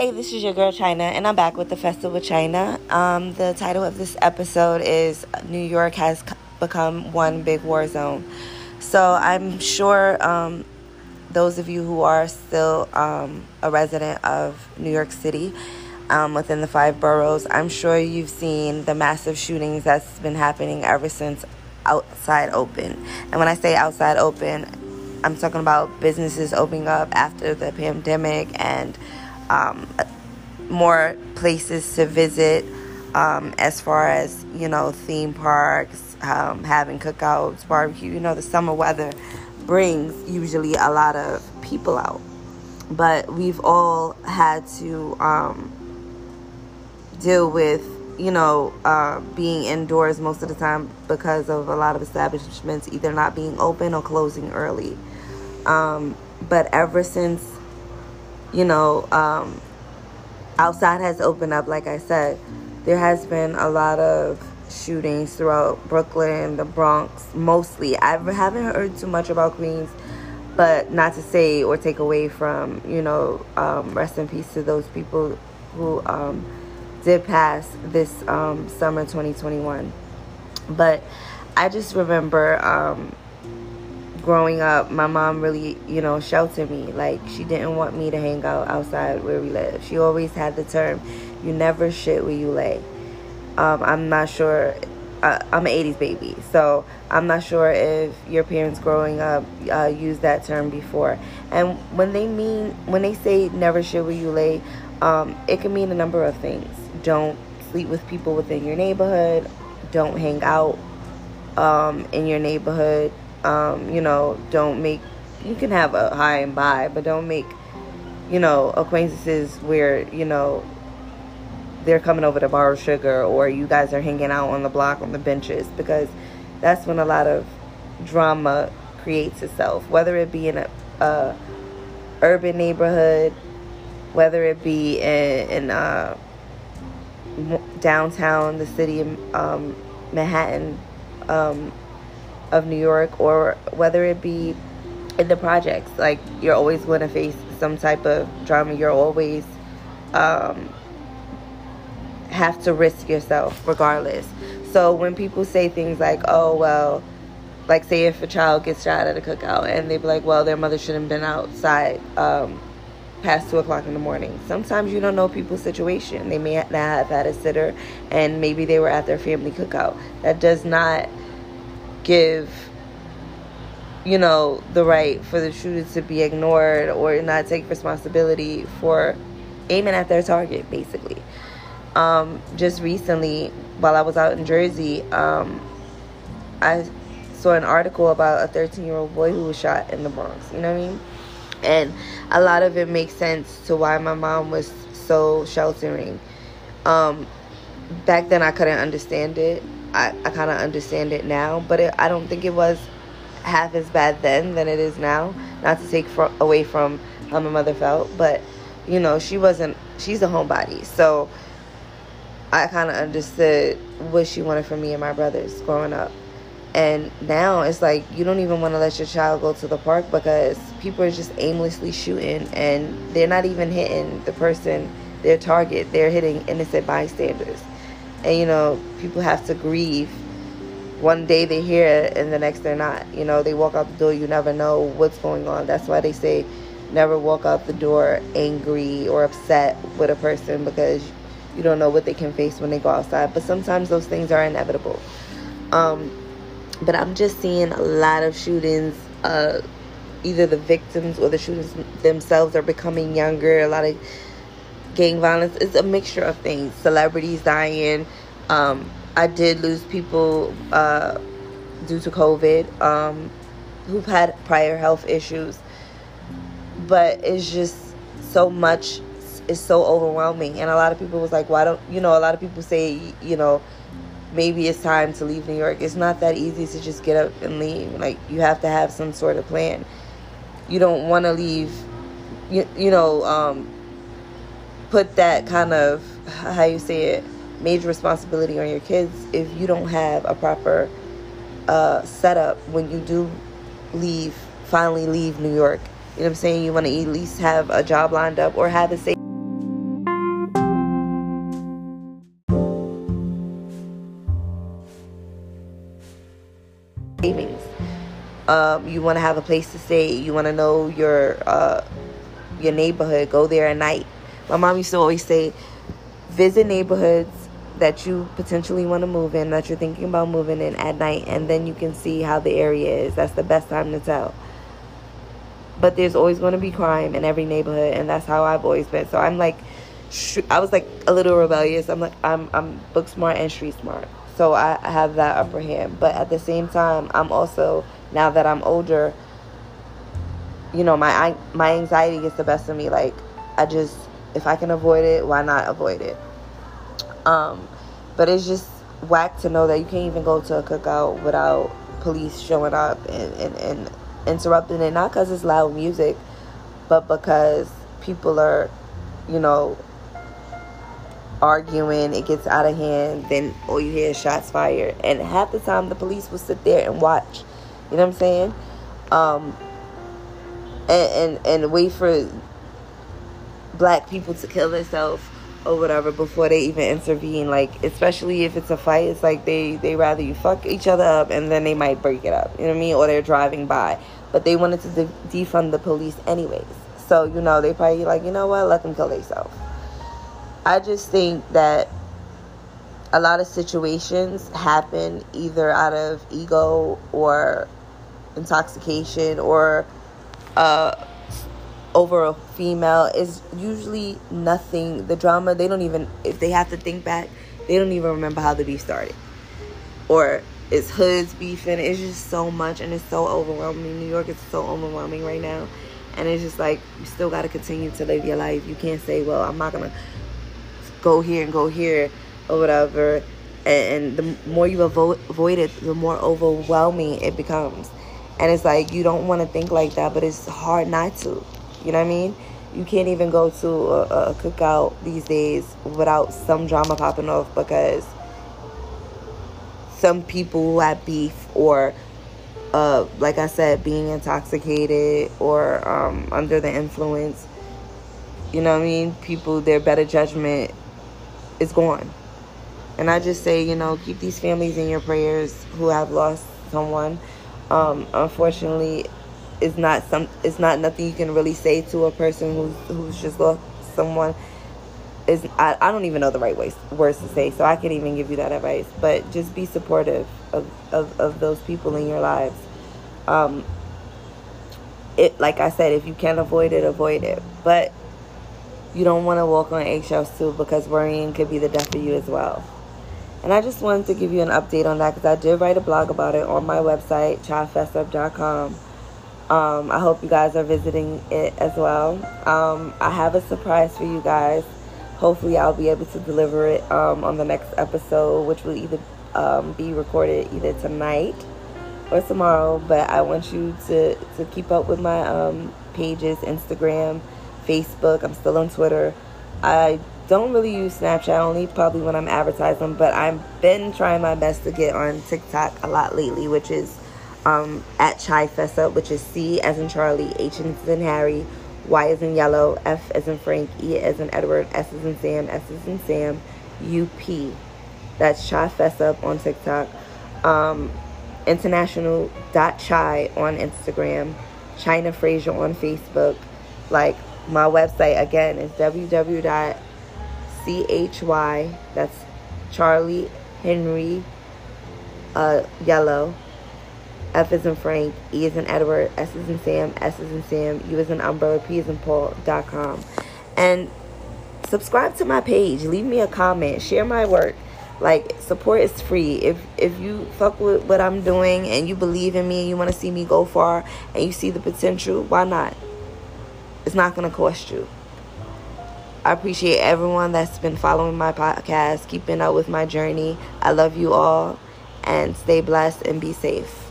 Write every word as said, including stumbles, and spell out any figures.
Hey, this is your girl China, and I'm back with the Festival with China. Um, the title of this episode is New York has become one big war zone. So I'm sure um, those of you who are still um, a resident of New York City, um, within the five boroughs, I'm sure you've seen the massive shootings that's been happening ever since outside open. And when I say outside open, I'm talking about businesses opening up after the pandemic and um, more places to visit, um, as far as, you know, theme parks, um, having cookouts, barbecue. You know, the summer weather brings usually a lot of people out. But we've all had to um, deal with, you know, uh, being indoors most of the time because of a lot of establishments either not being open or closing early. Um, but ever since, you know, um, outside has opened up, like I said, there has been a lot of shootings throughout Brooklyn, the Bronx, mostly. I haven't heard too much about Queens, but not to say or take away from, you know, um, rest in peace to those people who um, did pass this um, summer twenty twenty-one. But I just remember um, growing up, my mom really, you know, sheltered me. Like, she didn't want me to hang out outside where we live. She always had the term, you never shit where you lay. Um, I'm not sure, uh, I'm an eighties baby, so I'm not sure if your parents growing up uh, used that term before. And when they mean, when they say never shit where you lay, um, it can mean a number of things. Don't sleep with people within your neighborhood. Don't hang out um, in your neighborhood. Um, you know, don't make, you can have a high and by, but don't make, you know, acquaintances where, you know, they're coming over to borrow sugar or you guys are hanging out on the block on the benches, because that's when a lot of drama creates itself, whether it be in a, a urban neighborhood, whether it be in, in uh, downtown, the city of um, Manhattan, um, of New York, or whether it be in the projects. Like, you're always going to face some type of drama. You're always um, have to risk yourself regardless. So when people say things like, oh, well, like, say if a child gets shot at a cookout and they be like, well, their mother shouldn't have been outside um, past two o'clock in the morning. Sometimes you don't know people's situation. They may not have had a sitter and maybe they were at their family cookout. That does not give, you know, the right for the shooter to be ignored or not take responsibility for aiming at their target, basically. Um, just recently, while I was out in Jersey, um, I saw an article about a thirteen-year-old boy who was shot in the Bronx, you know what I mean? And a lot of it makes sense to why my mom was so sheltering. Um, back then, I couldn't understand it. I, I kind of understand it now, but it, I don't think it was half as bad then than it is now. Not to take fr- away from how my mother felt, but, you know, she wasn't, she's a homebody. So I kind of understood what she wanted from me and my brothers growing up. And now it's like, you don't even want to let your child go to the park because people are just aimlessly shooting and they're not even hitting the person, their target. They're hitting innocent bystanders. And, you know, people have to grieve. One day they hear it and the next they're not. You know, they walk out the door, you never know what's going on. That's why they say never walk out the door angry or upset with a person, because you don't know what they can face when they go outside. But sometimes those things are inevitable. Um, but I'm just seeing a lot of shootings. Uh, either the victims or the shooters themselves are becoming younger. A lot of gang violence. It's a mixture of things. Celebrities dying. Um, I did lose people uh, due to COVID um, who've had prior health issues. But it's just so much. It's so overwhelming. And a lot of people was like, why don't, you know, a lot of people say, you know, maybe it's time to leave New York. It's not that easy to just get up and leave. Like, you have to have some sort of plan. You don't want to leave, you, you know, um, put that kind of, how you say it, major responsibility on your kids if you don't have a proper uh, setup when you do leave, finally leave New York. You know what I'm saying? You want to at least have a job lined up or have a safe savings. Um, you want to have a place to stay. You want to know your uh, your neighborhood. Go there at night. My mom used to always say, visit neighborhoods that you potentially want to move in, that you're thinking about moving in at night, and then you can see how the area is. That's the best time to tell. But there's always going to be crime in every neighborhood, and that's how I've always been. So I'm like, I was like a little rebellious. I'm like, I'm I'm book smart and street smart. So I have that upper hand. But at the same time, I'm also, now that I'm older, you know, my my anxiety gets the best of me. Like, I just, if I can avoid it, why not avoid it? Um, but it's just whack to know that you can't even go to a cookout without police showing up and, and, and interrupting it. Not because it's loud music, but because people are, you know, arguing, it gets out of hand, then all you hear is shots fired. And half the time the police will sit there and watch. You know what I'm saying? Um, and, and, and wait for black people to kill themselves or whatever before they even intervene. Like, especially if it's a fight, it's like they, they rather you fuck each other up and then they might break it up. You know what I mean? Or they're driving by. But they wanted to de- defund the police anyways. So, you know, they probably like, you know what? Let them kill themselves. I just think that a lot of situations happen either out of ego or intoxication or uh, over a female. Is usually nothing. The drama, they don't even, if they have to think back, they don't even remember how the beef started. Or it's hoods beefing. It's just so much, and it's so overwhelming. New York is so overwhelming right now. And it's just like, you still got to continue to live your life. You can't say, well, I'm not going to go here and go here or whatever. And, and the more you avo- avoid it, the more overwhelming it becomes. And it's like, you don't want to think like that, but it's hard not to. You know what I mean? You can't even go to a, a cookout these days without some drama popping off because some people who have beef or, uh, like I said, being intoxicated or um, under the influence, you know what I mean? People, their better judgment is gone. And I just say, you know, keep these families in your prayers who have lost someone. Um, unfortunately, it's not some. It's not nothing you can really say to a person who's who's just lost someone. Is I, I don't even know the right ways, words to say, so I can't even give you that advice. But just be supportive of, of, of those people in your lives. Um, it like I said, if you can avoid it, avoid it. But you don't want to walk on eggshells too, because worrying could be the death of you as well. And I just wanted to give you an update on that because I did write a blog about it on my website, chai fess up dot com. Um, I hope you guys are visiting it as well. Um, I have a surprise for you guys. Hopefully I'll be able to deliver it um, on the next episode, which will either um, be recorded either tonight or tomorrow. But I want you to, to keep up with my um, pages, Instagram, Facebook. I'm still on Twitter. I don't really use Snapchat, only probably when I'm advertising, but I've been trying my best to get on TikTok a lot lately, which is um, at Chai Fess Up, which is C as in Charlie, H as in Harry, Y as in Yellow, F as in Frank, E as in Edward, S as in Sam, S as in Sam, U P. That's Chai Fess Up on TikTok. Um, international dot chai on Instagram, China Fraser on Facebook. Like, my website again is w w w dot chy, that's Charlie, Henry, uh, Yellow, F as in Frank, E as in Edward, S as in Sam, S as in Sam, U as in Umbrella, P as in Paul, dot com. And subscribe to my page, leave me a comment, share my work. Like, support is free. If if you fuck with what I'm doing and you believe in me and you want to see me go far and you see the potential, why not? It's not going to cost you. I appreciate everyone that's been following my podcast, keeping up with my journey. I love you all, and stay blessed and be safe.